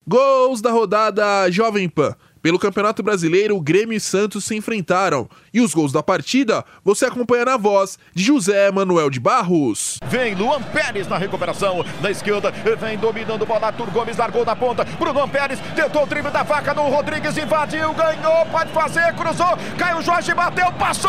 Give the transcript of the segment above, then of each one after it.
Gols da rodada Jovem Pan. Pelo Campeonato Brasileiro, Grêmio e Santos se enfrentaram. E os gols da partida você acompanha na voz de José Manuel de Barros. Vem Luan Pérez na recuperação da esquerda. Vem dominando bola. Arthur Gomes largou na ponta pro Luan Pérez. Tentou o drible da faca no Rodrigues. Invadiu, ganhou, pode fazer, cruzou. Caio Jorge bateu, passou!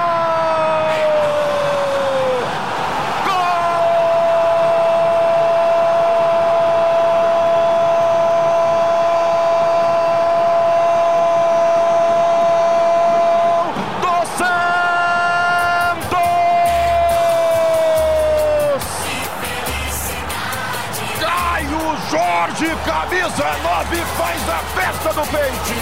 Jorge, camisa 9, faz a festa do Peixe.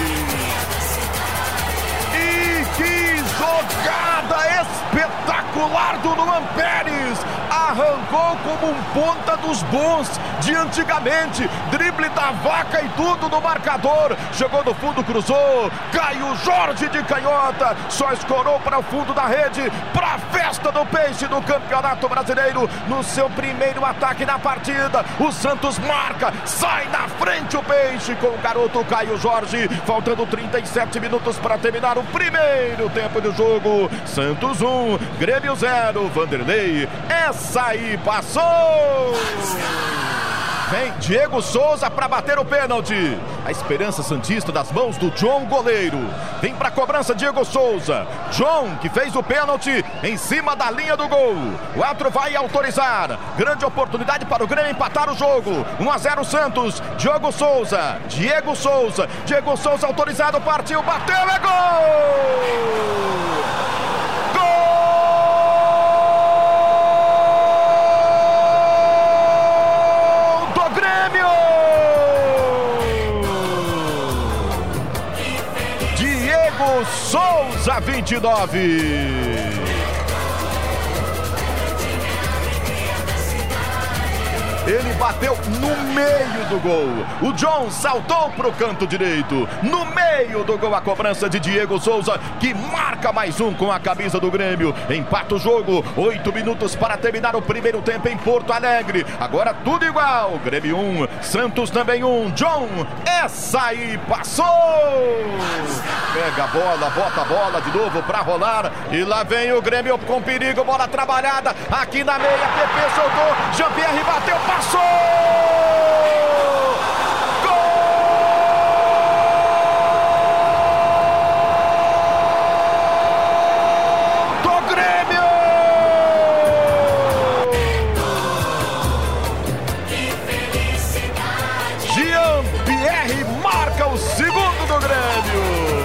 E que jogada espetacular do Luan Pérez. Arrancou como um ponta dos bons de antigamente. Drible da vaca e tudo no marcador. Chegou no fundo, cruzou. Caio Jorge de canhota. Só escorou para o fundo da rede. Para a festa do Peixe do Campeonato Brasileiro. No seu primeiro ataque na partida. O Santos marca. Sai na frente o Peixe com o garoto Caio Jorge. Faltando 37 minutos para terminar o primeiro tempo do jogo. Santos 1, Grêmio 0. Vanderlei. Essa aí passou! Vem Diego Souza para bater o pênalti. A esperança santista das mãos do John, goleiro. Vem para a cobrança Diego Souza. John, que fez o pênalti em cima da linha do gol. O árbitro vai autorizar. Grande oportunidade para o Grêmio empatar o jogo. 1-0 Santos. Diego Souza. Diego Souza autorizado, partiu, bateu, é gol! Souza 29. Ele bateu no meio do gol. O John saltou pro canto direito. No meio do gol, a cobrança de Diego Souza, que marca mais um com a camisa do Grêmio. Empata o jogo. 8 minutos para terminar o primeiro tempo em Porto Alegre. Agora tudo igual. Grêmio 1, Santos também 1. John, essa aí passou. Pega a bola, bota a bola de novo para rolar. E lá vem o Grêmio com perigo. Bola trabalhada aqui na meia. PP soltou. Jean-Pierre bateu. Passou! Gol do Grêmio! Que felicidade! Jean-Pierre marca o segundo do Grêmio!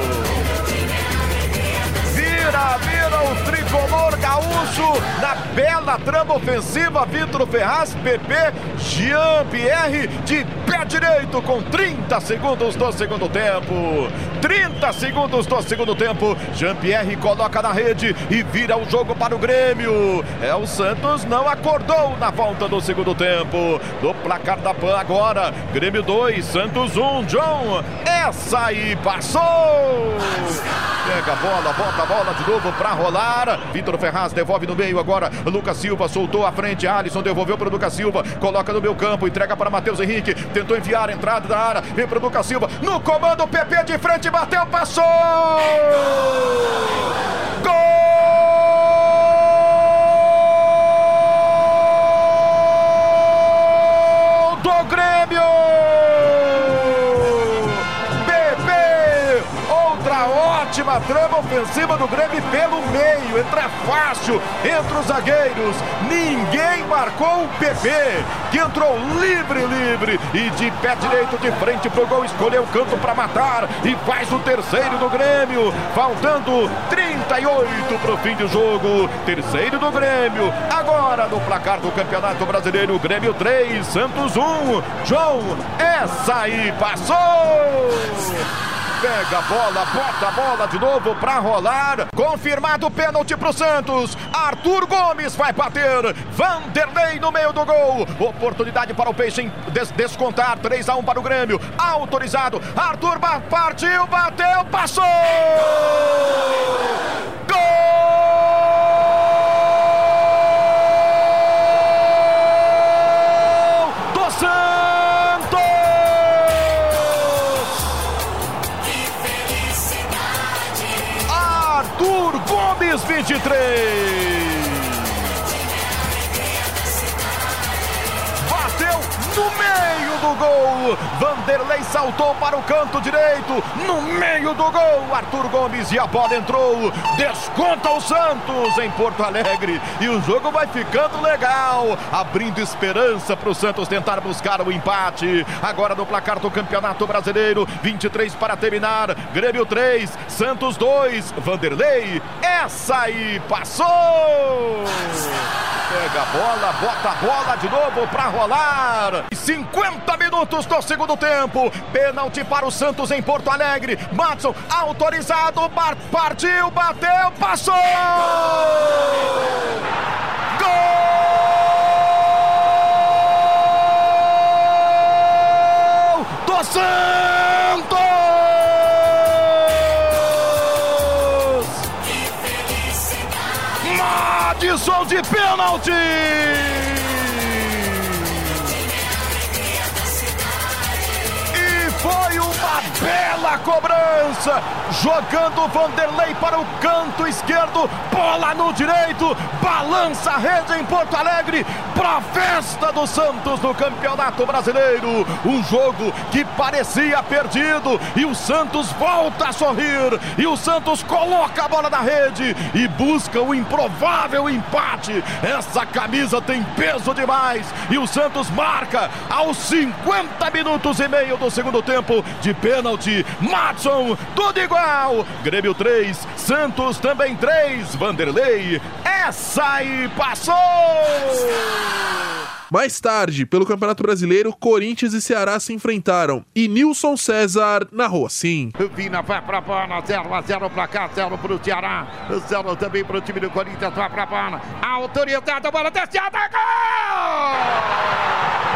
Vira o tricolor gaúcho na bela trama ofensiva. Vitor Ferraz, PP, Jean-Pierre de pé direito com 30 segundos do segundo tempo. 30 segundos do segundo tempo. Jean-Pierre coloca na rede e vira o jogo para o Grêmio. O Santos não acordou na volta do segundo tempo. No placar da PAN agora. Grêmio 2, Santos 1. John, essa aí passou. Pega a bola, bota a bola de novo para rolar. Vitor Ferraz devolve no meio agora. Lucas Silva soltou à frente. Alisson devolveu para o Lucas Silva. Coloca no meio campo, entrega para Matheus Henrique. Tentou enviar a entrada da área. Vem para o Lucas Silva. No comando, o PP de frente, bateu, passou! Gol do Grêmio! Ótima trama ofensiva do Grêmio pelo meio, entra fácil entre os zagueiros, ninguém marcou o PP, que entrou livre e de pé direito de frente pro gol, escolheu o canto para matar e faz o terceiro do Grêmio, faltando 38 pro fim do jogo. Terceiro do Grêmio, agora no placar do Campeonato Brasileiro. Grêmio 3, Santos 1. John, essa aí passou! Pega a bola, bota a bola de novo pra rolar. Confirmado o pênalti pro Santos. Arthur Gomes vai bater. Vanderlei no meio do gol. Oportunidade para o Peixe descontar. 3-1 para o Grêmio. Autorizado. Arthur partiu, bateu, passou! Gol do Santos! Corinthians 23. Bateu no meio do gol. Vanderlei saltou para o canto direito. No meio do gol, Arthur Gomes, e a bola entrou. Desconta o Santos em Porto Alegre. E o jogo vai ficando legal, abrindo esperança para o Santos tentar buscar o empate. Agora no placar do Campeonato Brasileiro, 23 para terminar. Grêmio 3, Santos 2. Vanderlei, essa aí passou. Pega a bola, bota a bola de novo para rolar. 50 minutos do segundo tempo. Pênalti para o Santos em Porto Alegre. Madson, autorizado, partiu, bateu, passou! Gol do Santos! Madison de pênalti! Foi uma bela cobrança, jogando Vanderlei para o canto esquerdo, bola no direito, balança a rede em Porto Alegre, para a festa do Santos no Campeonato Brasileiro. Um jogo que parecia perdido e o Santos volta a sorrir, e o Santos coloca a bola na rede e busca o improvável empate. Essa camisa tem peso demais e o Santos marca aos 50 minutos e meio do segundo tempo de pênalti. Madson, tudo igual. Grêmio 3, Santos também 3. Vanderlei, essa aí passou! Mais tarde, pelo Campeonato Brasileiro, Corinthians e Ceará se enfrentaram e Nilson César narrou assim. Vina vai pra bola, 0-0 pra cá, 0 pro Ceará, 0 também pro time do Corinthians, vai pra bola, autorizada, a bola desciada, gol!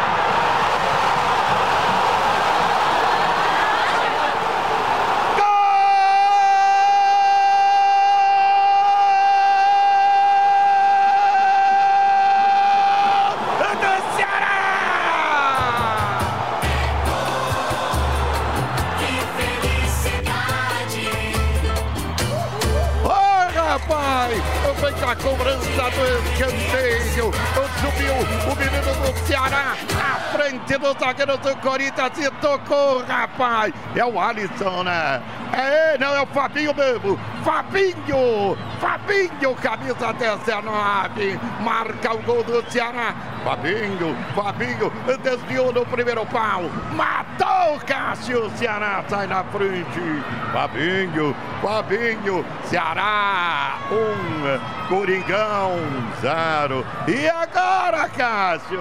A cobrança do escanteio, subiu o menino do Ceará à frente do zagueiro do Corinthians e tocou, rapaz. É o Alisson, né? Não, é o Fabinho mesmo. Fabinho, camisa 19, marca o gol do Ceará. Fabinho, desviou no primeiro pau, matou o Cássio, Ceará sai na frente. Fabinho, Ceará 1, Coringão 0. E agora, Cássio?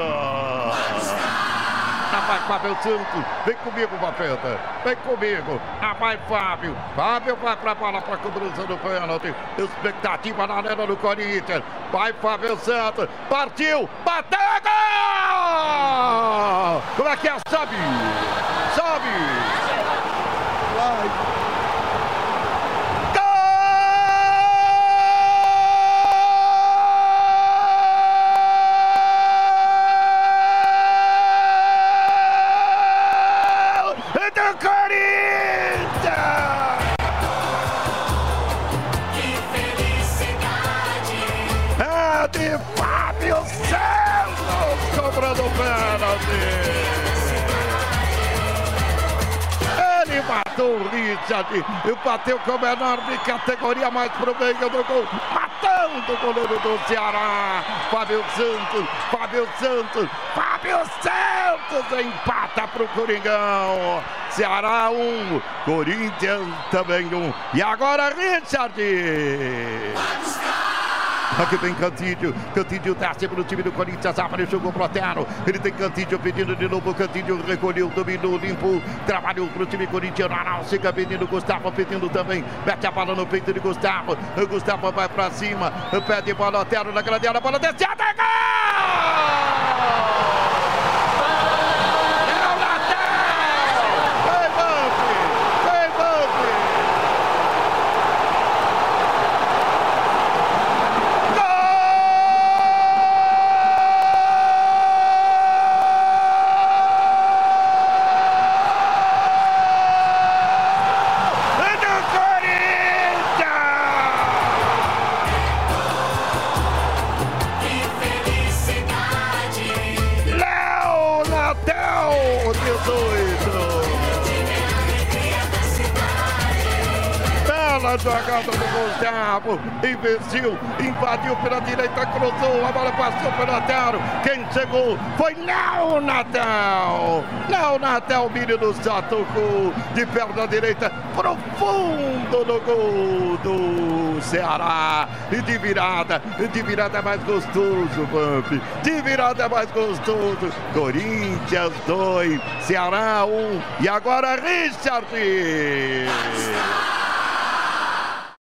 Vai Fábio Santos, vem comigo, Vapeta, vem comigo. Vai Fábio vai pra bola pra cobrança do pênalti. Expectativa na arena do Corinthians. Vai Fábio Santos, partiu, bateu, gol! Como é que é? Sobe! Vai! De Fábio Santos cobrando o pênalti. Ele matou o Richard e bateu com o menor de categoria mais pro meio do gol, matando o goleiro do Ceará. Fábio Santos empata pro Coringão. Ceará 1, Corinthians também 1. E agora Richard. Aqui vem Cantídio desce para o time do Corinthians, apareceu com o Protero, ele tem Cantídio pedindo de novo, Cantídio recolheu, dominou, limpou, trabalhou para o time corintiano, Aralcica pedindo, Gustavo pedindo também, mete a bola no peito de Gustavo, o Gustavo vai para cima, pede bola, Otero na grande área, bola desciada, gol! Natel 18. Bela jogada do Gustavo, investiu, invadiu pela direita, cruzou, a bola passou pelo Natel. Quem chegou foi Léo Natel. Léo Natel, menino do Satucu, de perna direita, profundo no gol do Ceará. E de virada é mais gostoso, Vamp. De virada é mais gostoso. Corinthians 2, Ceará 1. E agora Richard.